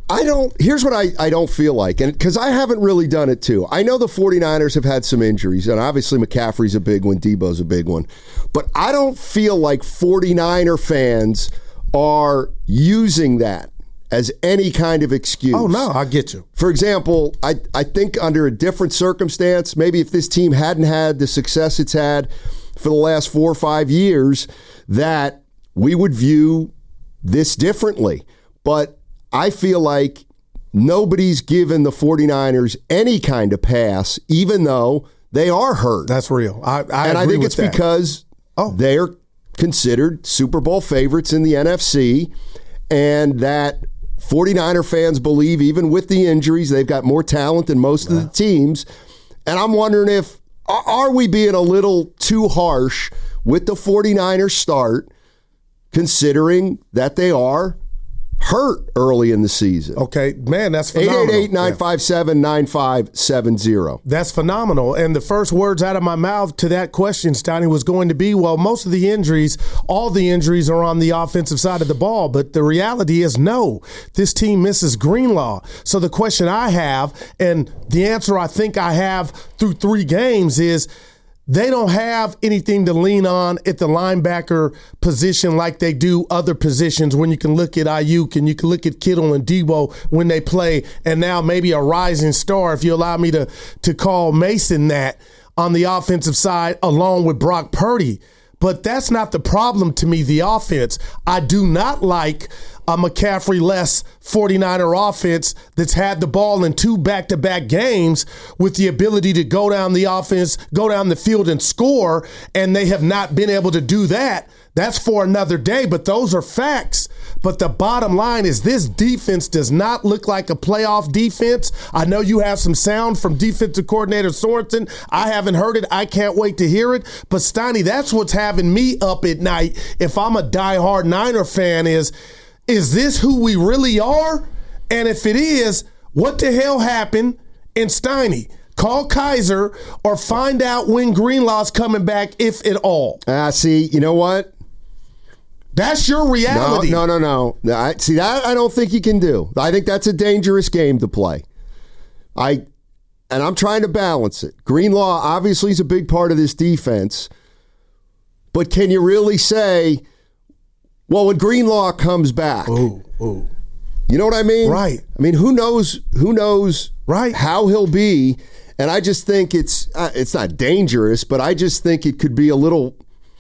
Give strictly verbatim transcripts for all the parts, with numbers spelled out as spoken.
I don't, here's what I, I don't feel like, and because I haven't really done it too. I know the 49ers have had some injuries, and obviously McCaffrey's a big one, Debo's a big one, but I don't feel like 49er fans are using that as any kind of excuse. Oh, no, I get you. For example, I, I think under a different circumstance, maybe if this team hadn't had the success it's had for the last four or five years, that we would view this differently. But I feel like nobody's given the 49ers any kind of pass, even though they are hurt. That's real. I, I and I agree think with it's that. because oh. they're considered Super Bowl favorites in the N F C, and that 49er fans believe, even with the injuries, they've got more talent than most wow. of the teams. And I'm wondering if, are we being a little too harsh with the 49ers start, considering that they are hurt early in the season? Okay, man, that's phenomenal. eight eight eight, nine five seven, nine five seven zero. That's phenomenal. And the first words out of my mouth to that question, Steiny, was going to be, well, most of the injuries, all the injuries are on the offensive side of the ball. But the reality is, no, this team misses Greenlaw. So the question I have, and the answer I think I have through three games is, they don't have anything to lean on at the linebacker position like they do other positions when you can look at Ayuk and you can look at Kittle and Debo when they play, and now maybe a rising star, if you allow me to, to call Mason that, on the offensive side along with Brock Purdy. But that's not the problem to me, the offense. I do not like a McCaffrey-less 49er offense that's had the ball in two back-to-back games with the ability to go down the offense, go down the field and score, and they have not been able to do that. That's for another day, but those are facts. But the bottom line is this defense does not look like a playoff defense. I know you have some sound from defensive coordinator Sorensen. I haven't heard it. I can't wait to hear it. But Steiny, that's what's having me up at night if I'm a diehard Niner fan is, is this who we really are? And if it is, what the hell happened? And Steiny, call Kaiser or find out when Greenlaw's coming back, if at all. Ah, uh, see, you know what? That's your reality. No, no, no, no. I, see, that I don't think you can do. I think that's a dangerous game to play. I, and I'm trying to balance it. Greenlaw obviously is a big part of this defense, but can you really say, well, when Greenlaw comes back, ooh, ooh. You know what I mean? Right. I mean, who knows? Who knows? Right. How he'll be? And I just think it's uh, it's not dangerous, but I just think it could be a little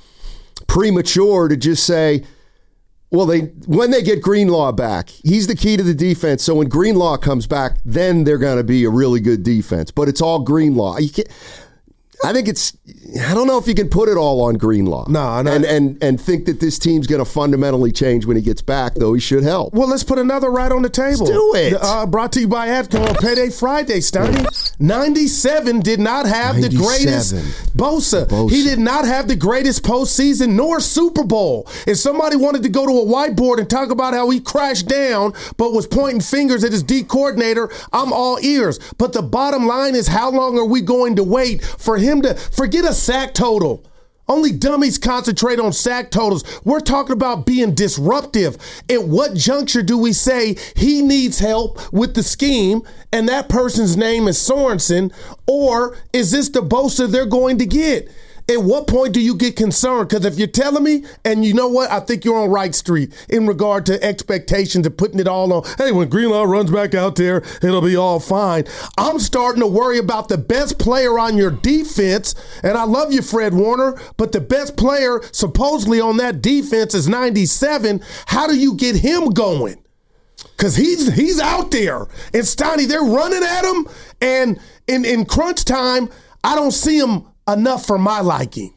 premature to just say, well, they when they get Greenlaw back, he's the key to the defense. So when Greenlaw comes back, then they're going to be a really good defense. But it's all Greenlaw. You can't, I think it's, I don't know if you can put it all on Greenlaw. No, no. And, and, and think that this team's going to fundamentally change when he gets back, though he should help. Well, let's put another right on the table. Let's do it. Uh, brought to you by Atco on Payday Friday, Steiny. ninety-seven did not have the greatest Bosa. Bosa. He did not have the greatest postseason nor Super Bowl. If somebody wanted to go to a whiteboard and talk about how he crashed down but was pointing fingers at his D coordinator, I'm all ears. But the bottom line is, how long are we going to wait for him to forget a sack total? Only dummies concentrate on sack totals. We're talking about being disruptive. At what juncture do we say he needs help with the scheme and that person's name is Sorensen? Or is this the Bosa they're going to get? At what point do you get concerned? Because if you're telling me, and you know what, I think you're on right street in regard to expectations and putting it all on, hey, when Greenlaw runs back out there, it'll be all fine. I'm starting to worry about the best player on your defense, and I love you, Fred Warner, but the best player supposedly on that defense is ninety-seven. How do you get him going? Because he's he's out there. And Steiny, they're running at him, and in, in crunch time, I don't see him enough for my liking.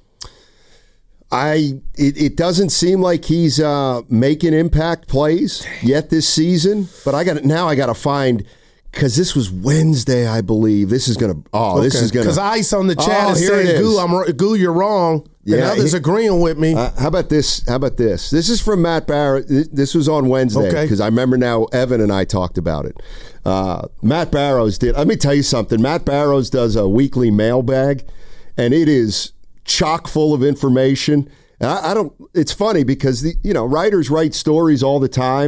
I it, it doesn't seem like he's uh, making impact plays yet this season. But I got now. I got to find, because this was Wednesday, I believe. This is gonna. Oh, okay. This is gonna. Because Ice on the chat oh, is saying, is. "Goo, I'm Goo, you're wrong." Yeah, and others he, agreeing with me. Uh, how about this? How about this? This is from Matt Barrow. This was on Wednesday because okay. I remember now. Evan and I talked about it. Uh, Matt Barrows did. Let me tell you something. Matt Barrows does a weekly mailbag, and it is chock full of information. And I, I don't. It's funny because the you know writers write stories all the time,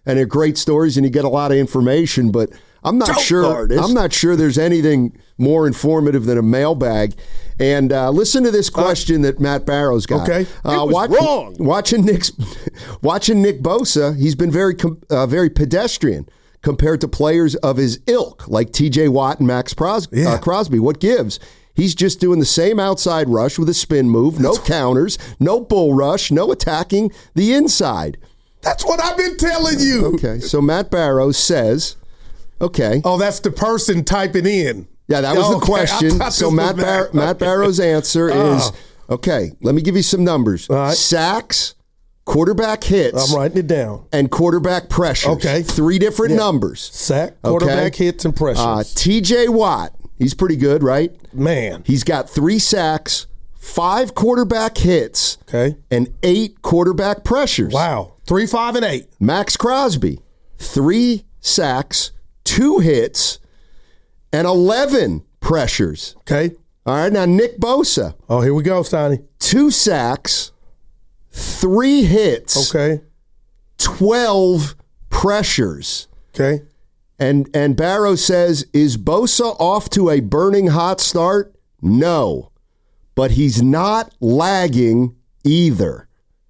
and they're great stories, and you get a lot of information. But I'm not Dope sure. artist. I'm not sure there's anything more informative than a mailbag. And uh, listen to this question uh, that Matt Barrow's got. Okay, uh, it was watch, wrong. Watching Nick's, watching Nick Bosa, he's been very uh, very pedestrian compared to players of his ilk, like T J Watt and Max Pros- yeah. uh, Crosby. What gives? He's just doing the same outside rush with a spin move, no counters, no bull rush, no attacking the inside. That's what I've been telling you. Okay, so Matt Barrow says, okay. Oh, that's the person typing in. Yeah, that was okay. the question. So Matt, Bar- Matt okay. Barrow's answer oh. is, okay, let me give you some numbers. All right. Sacks, quarterback hits. I'm writing it down. And quarterback pressures. Okay. Three different yeah. numbers. Sack, quarterback okay. hits, and pressures. Uh, T J Watt, he's pretty good, right? Man. He's got three sacks, five quarterback hits, okay. and eight quarterback pressures. Wow. Three, five, and eight. Max Crosby, three sacks, two hits, and eleven pressures. Okay. All right, now Nick Bosa. Oh, here we go, Steiny. Two sacks, three hits, okay, twelve pressures. Okay. And and Barrow says, is Bosa off to a burning hot start? No. But he's not lagging either.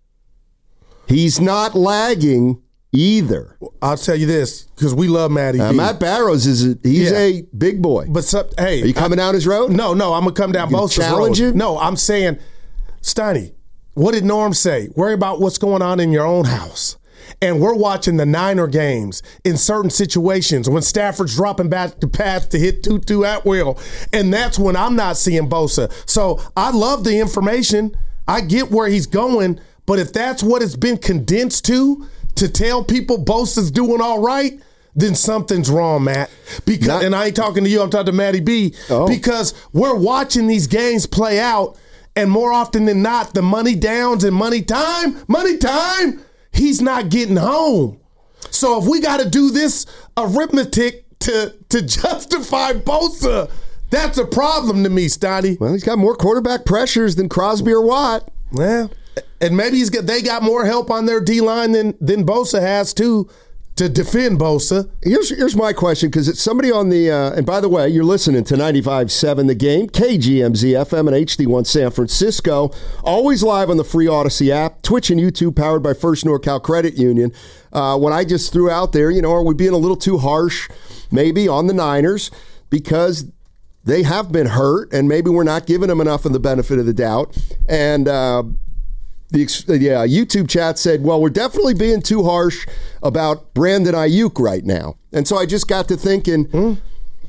He's not lagging either. I'll tell you this, because we love Matty uh, B. Matt Barrows is a, he's yeah. a big boy. But so, hey, are you coming I, down his road? No, no, I'm gonna come down Bosa's road. Challenge it? No, I'm saying, Steiny, what did Norm say? Worry about what's going on in your own house. And we're watching the Niner games in certain situations when Stafford's dropping back to pass to hit Tutu Atwell. And that's when I'm not seeing Bosa. So I love the information. I get where he's going. But if that's what it's been condensed to, to tell people Bosa's doing all right, then something's wrong, Matt. Because Not, and I ain't talking to you, I'm talking to Matty B. Oh. Because we're watching these games play out, and more often than not, the money downs and money time, money time, he's not getting home. So if we got to do this arithmetic to, to justify Bosa, that's a problem to me, Stoddy. Well, he's got more quarterback pressures than Crosby or Watt. Well, and maybe he's got they got more help on their D-line than, than Bosa has, too, to defend Bosa. Here's here's my question, because it's somebody on the, uh, and by the way, you're listening to ninety-five point seven The Game, K G M Z F M and H D one San Francisco, always live on the free Odyssey app, Twitch and YouTube, powered by First NorCal Credit Union. Uh, when I just threw out there, you know, are we being a little too harsh maybe on the Niners because they have been hurt and maybe we're not giving them enough of the benefit of the doubt? And, uh, The yeah, YouTube chat said, well, we're definitely being too harsh about Brandon Ayuk right now. And so I just got to thinking, mm.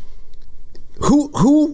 who, who,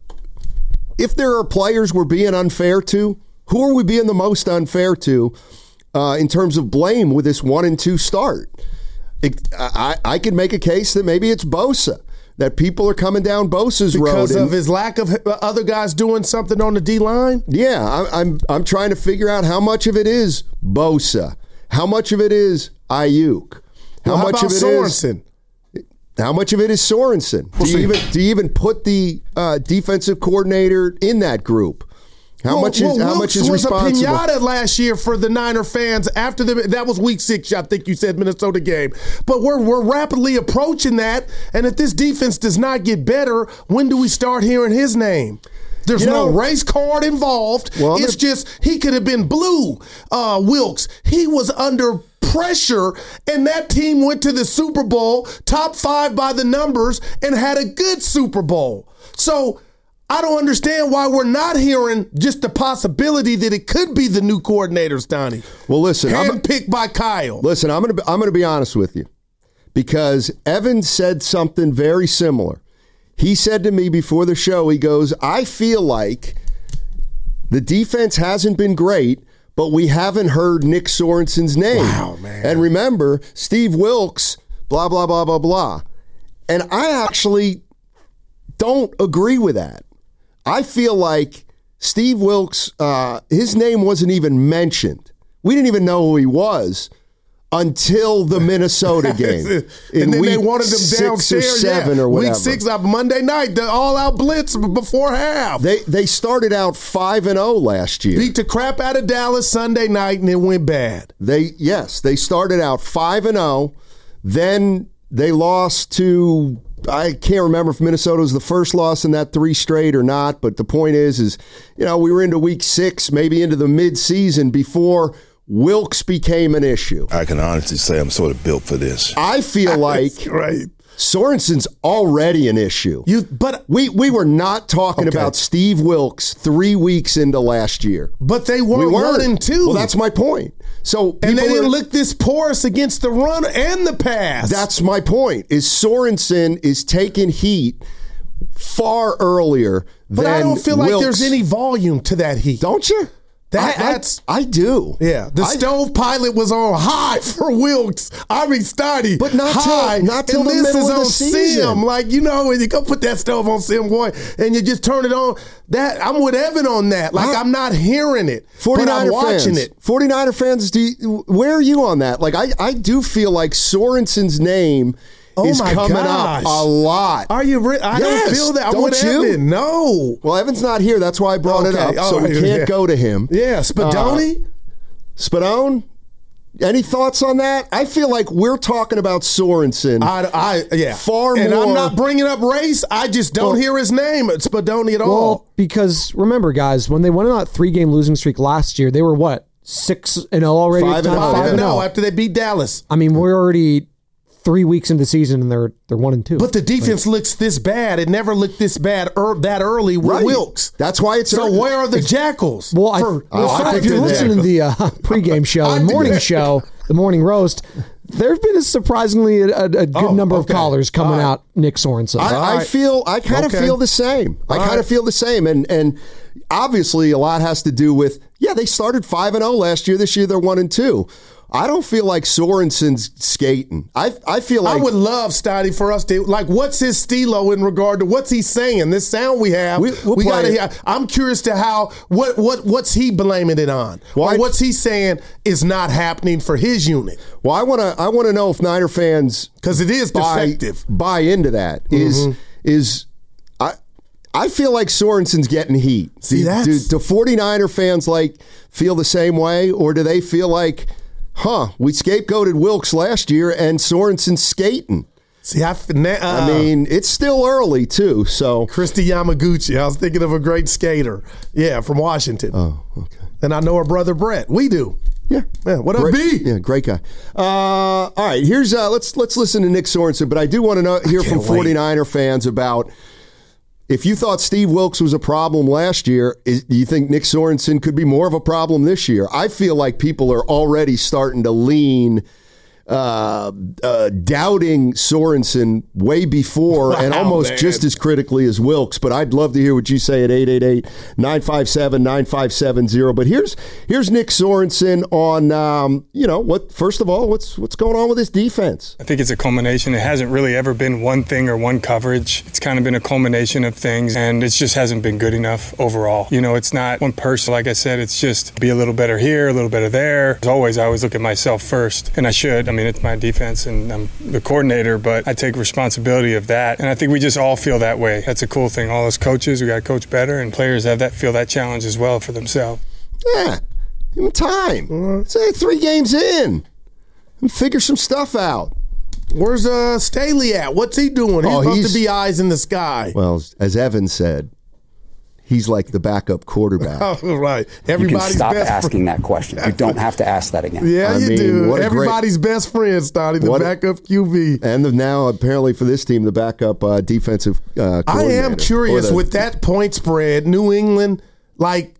if there are players we're being unfair to, who are we being the most unfair to uh, in terms of blame with this one and two start? It, I, I could make a case that maybe it's Bosa. That people are coming down Bosa's road because of his lack of other guys doing something on the D-line? Yeah, I, I'm I'm trying to figure out how much of it is Bosa, how much of it is Ayuk, how, well, how much about of it Sorensen? is how much of it is Sorensen. We'll do you see. even do you even put the uh, defensive coordinator in that group? How well, much is well, how Wilkes much is was responsible? a pinata last year for the Niner fans after the that was week six. I think you said Minnesota game, but we're we're rapidly approaching that. And if this defense does not get better, when do we start hearing his name? There's You no know, race card involved. Well, it's gonna, just he could have been blue. Uh, Wilkes, he was under pressure, and that team went to the Super Bowl, top five by the numbers, and had a good Super Bowl. So I don't understand why we're not hearing just the possibility that it could be the new coordinators, Donnie. Well, listen, handpicked by Kyle. Listen, I'm gonna be, I'm gonna be honest with you, because Evan said something very similar. He said to me before the show, he goes, "I feel like the defense hasn't been great, but we haven't heard Nick Sorensen's name." Wow, man! And remember, Steve Wilkes, blah blah blah blah blah. And I actually don't agree with that. I feel like Steve Wilkes, uh, his name wasn't even mentioned. We didn't even know who he was until the Minnesota game. And then they wanted him six downstairs. or seven yeah. or whatever. Week six, uh, Monday night, the all-out blitz before half. They they started out five and zero last year. Beat the crap out of Dallas Sunday night, and it went bad. They yes, they started out five and zero. Then they lost to, I can't remember if Minnesota was the first loss in that three straight or not, but the point is, is, you know, we were into week six, maybe into the mid-season before Wilks became an issue. I can honestly say I'm sort of built for this. I feel like right. Sorensen's already an issue. You, but we we were not talking okay. about Steve Wilks three weeks into last year. But they weren't, we weren't. one and two. Well, that's my point. So and they didn't are, look this porous against the run and the pass. That's my point. Is Sorensen is taking heat far earlier but than I don't feel Wilks. like there's any volume to that heat. Don't you? That, I, that's I, I do. Yeah, the I, stove pilot was on high for Wilks. I mean, Stoddy, but not high. Till, not till and the this middle is of the on season. Sim. Like, you know, when you go put that stove on Sim, boy, and you just turn it on. That I'm with Evan on that. Like, I, I'm not hearing it, but I'm watching fans, it. forty-niner fans, do you, where are you on that? Like, I, I do feel like Sorensen's name Oh is my coming gosh. up a lot. Are you? Re- I yes. don't feel that. I'm don't with you? Evan. No. Well, Evan's not here. That's why I brought okay. it up. Oh, so we yeah. can't go to him. Yeah, Spadoni. Uh, Spadone. Any thoughts on that? I feel like we're talking about Sorensen. I, I yeah. Far and more. I'm not bringing up race. I just don't well, hear his name at Spadoni at well, all. Well, because remember, guys, when they went on that three-game losing streak last year, they were what six and zero already. Five and five and zero after they beat Dallas. I mean, we're already three weeks into the season and they're they're one and two. But the defense like, looks this bad. It never looked this bad er, that early with right. Wilks. That's why it's so. Where are the Jackals? Well, I, for, well oh, I if you're listening to the uh, pregame show and morning show, the morning roast, there have been a surprisingly a, a good oh, number okay. of callers coming right. out. Nick Sorensen. I, right. I feel. I kind of okay. feel the same. I All kind of right. feel the same, and and obviously a lot has to do with yeah they started five and zero last year. This year they're one and two. I don't feel like Sorensen's skating. I I feel like I would love Stoddy for us to like. What's his stilo in regard to what's he saying? This sound we have, we, we'll we got to it. hear. I'm curious to how what what what's he blaming it on, well, or I, what's he saying is not happening for his unit? Well, I want to I want to know if Niner fans because it is buy, defective buy into that. Is mm-hmm. is I I feel like Sorensen's getting heat. See that? Do, do forty-niner fans like feel the same way, or do they feel like? Huh, we scapegoated Wilks last year and Sorensen's skating. See, I, uh, I mean, it's still early, too, so. Christy Yamaguchi, I was thinking of a great skater. Yeah, from Washington. Oh, okay. And I know her brother Brett. We do. Yeah. Yeah. What great, up, B? Yeah, great guy. Uh, all right, here's, uh, let's let's listen to Nick Sorensen, but I do want to know, hear from forty-niner fans about if you thought Steve Wilks was a problem last year, is, do you think Nick Sorensen could be more of a problem this year? I feel like people are already starting to lean uh, uh, doubting Sorensen way before wow, and almost man. just as critically as Wilks. But I'd love to hear what you say at eight eight eight, nine five seven, nine five seven zero. But here's here's Nick Sorensen on, um, you know, what. First of all, what's what's going on with his defense? I think it's a culmination. It hasn't really ever been one thing or one coverage. It's kind of been a culmination of things, and it just hasn't been good enough overall. You know, it's not one person. Like I said, it's just be a little better here, a little better there. As always, I always look at myself first, and I should. I mean, it's my defense, and I'm the coordinator, but I take responsibility of that. And I think we just all feel that way. That's a cool thing. All us coaches, we got to coach better, and players have that feel that challenge as well for themselves. Yeah, give him time. Mm-hmm. Say three games in, and figure some stuff out. Where's uh, Staley at? What's he doing? He's oh, supposed he's, to be eyes in the sky. Well, as Evan said, he's like the backup quarterback. Oh, right. Everybody's you can stop best asking friend. that question. You don't have to ask that again. Yeah, I you mean, do. Everybody's great, best friend, Stoddy, the backup Q B. And the, now, apparently, for this team, the backup uh, defensive uh, coordinator. I am curious, the, with that point spread, New England, like,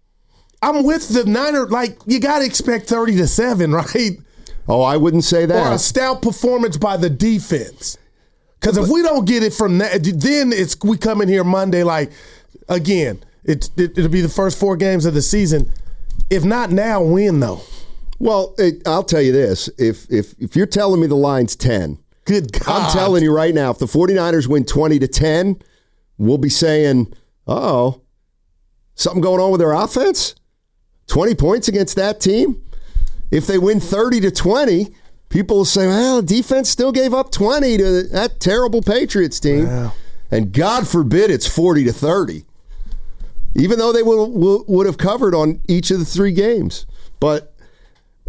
I'm with the Niner. Like, you got to expect thirty to seven, right? Oh, I wouldn't say that. Or a stout performance by the defense. Because if we don't get it from that, then it's we come in here Monday like, again, it, it, it'll be the first four games of the season. If not now, when though? Well, it, I'll tell you this. If, if if you're telling me the line's ten, good God. I'm telling you right now, if the forty-niners win twenty to ten, we'll be saying, uh-oh, something going on with their offense? twenty points against that team? If they win thirty to twenty, people will say, well, the defense still gave up twenty to that terrible Patriots team. Wow. And God forbid it's forty to thirty, even though they will, will, would have covered on each of the three games. But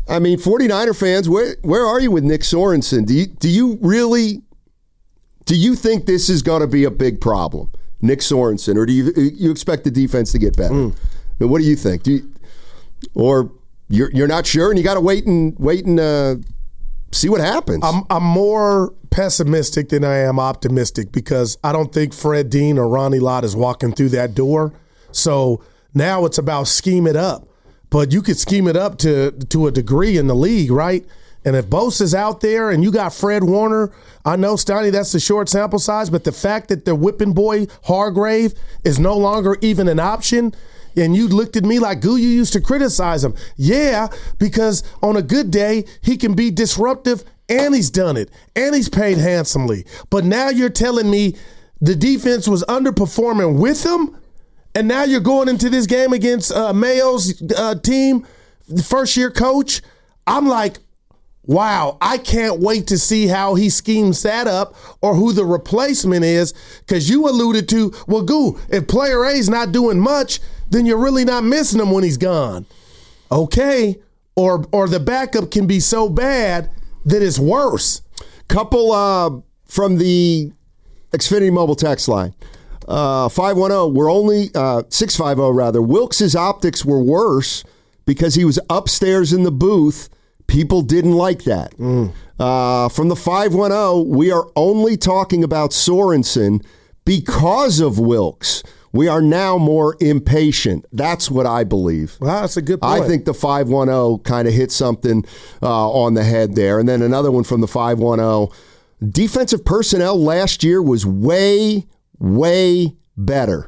I mean, 49er fans, where where are you with Nick Sorensen? Do you do you really do you think this is going to be a big problem, Nick Sorensen, or do you you expect the defense to get better? Mm. I mean, what do you think? Do you, or you're you're not sure, and you got to wait and wait and uh, see what happens? I'm I'm more pessimistic than I am optimistic because I don't think Fred Dean or Ronnie Lott is walking through that door. So now it's about scheme it up. But you could scheme it up to to a degree in the league, right? And if Bosa's out there and you got Fred Warner, I know, Stoney, that's the short sample size, but the fact that the whipping boy Hargrave is no longer even an option, and you looked at me like, Goo, you used to criticize him. Yeah, because on a good day, he can be disruptive, and he's done it, and he's paid handsomely. But now you're telling me the defense was underperforming with him? And now you're going into this game against uh, Mayo's uh, team, the first-year coach. I'm like, wow, I can't wait to see how he schemes that up or who the replacement is, because you alluded to, well, Goo, if player A's not doing much, then you're really not missing him when he's gone. Okay, or or the backup can be so bad that it's worse. Couple uh, from the Xfinity mobile text line. Uh, five one zero, we're only, uh, six five zero rather, Wilkes' optics were worse because he was upstairs in the booth. People didn't like that. Mm. Uh, from the five one zero, we are only talking about Sorensen because of Wilkes. We are now more impatient. That's what I believe. Wow, that's a good point. I think the five one zero kind of hit something uh, on the head there. And then another one from the five one zero. Defensive personnel last year was way way better.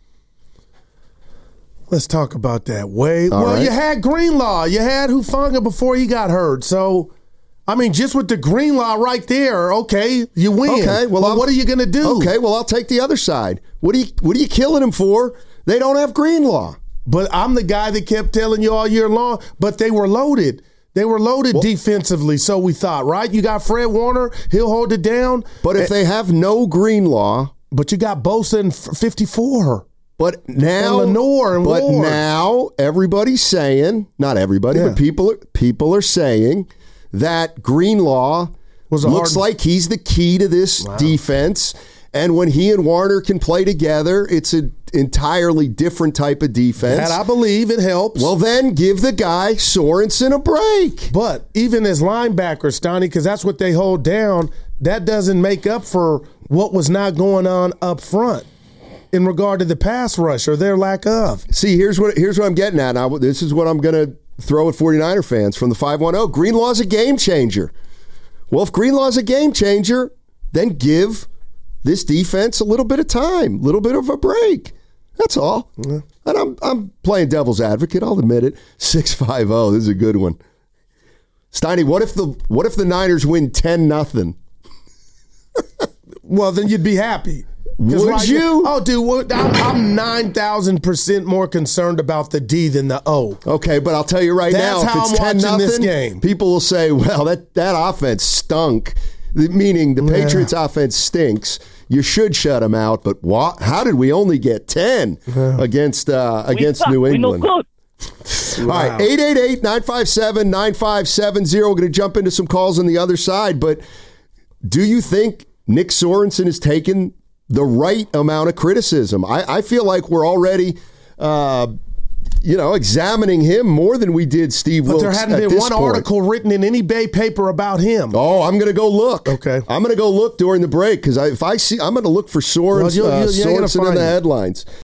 Let's talk about that. Way All well, right. You had Greenlaw, you had Hufanga before he got hurt. So, I mean, just with the Greenlaw right there, okay, you win. Okay, well, but what are you going to do? Okay, well, I'll take the other side. What are you What are you killing him for? They don't have Greenlaw. But I'm the guy that kept telling you all year long. But they were loaded. They were loaded well, defensively, so we thought, right? You got Fred Warner, he'll hold it down. But if and, they have no Greenlaw. But you got Bosa in fifty-four. But now, and Lenore and but Ward. now everybody's saying, not everybody, yeah. but people are, people are saying that Greenlaw Was a looks hard... like he's the key to this wow. defense. And when he and Warner can play together, it's an entirely different type of defense. That I believe it helps. Well, then give the guy Sorensen a break. But even as linebackers, Stoney, because that's what they hold down, that doesn't make up for what was not going on up front in regard to the pass rush or their lack of. See, here's what here's what I'm getting at. Now, this is what I'm going to throw at 49er fans from the five one zero. Greenlaw's a game changer. Well, if Greenlaw's a game changer, then give this defense a little bit of time, a little bit of a break. That's all. Yeah. And I'm I'm playing devil's advocate. I'll admit it. six five zero. This is a good one. Steiny, what if the what if the Niners win ten nothing? Well, then you'd be happy. Would right, you? Oh, dude, I'm, I'm nine thousand percent more concerned about the D than the O. Okay, but I'll tell you right That's now, how if it's I'm ten nothing, this game. People will say, well, that, that offense stunk, meaning the yeah. Patriots offense stinks. You should shut them out, but what? How did we only get ten yeah. against uh, against New England? Wow. All right, eight eight eight, nine five seven, nine five seven zero. We're going to jump into some calls on the other side, but do you think Nick Sorensen has taken the right amount of criticism? I, I feel like we're already, uh, you know, examining him more than we did Steve Wilkes. But there hadn't been one point. article written in any Bay paper about him. Oh, I'm going to go look. Okay. I'm going to go look during the break because if I see, I'm going to look for Sorensen, well, you'll, you'll, uh, Sorensen in the headlines.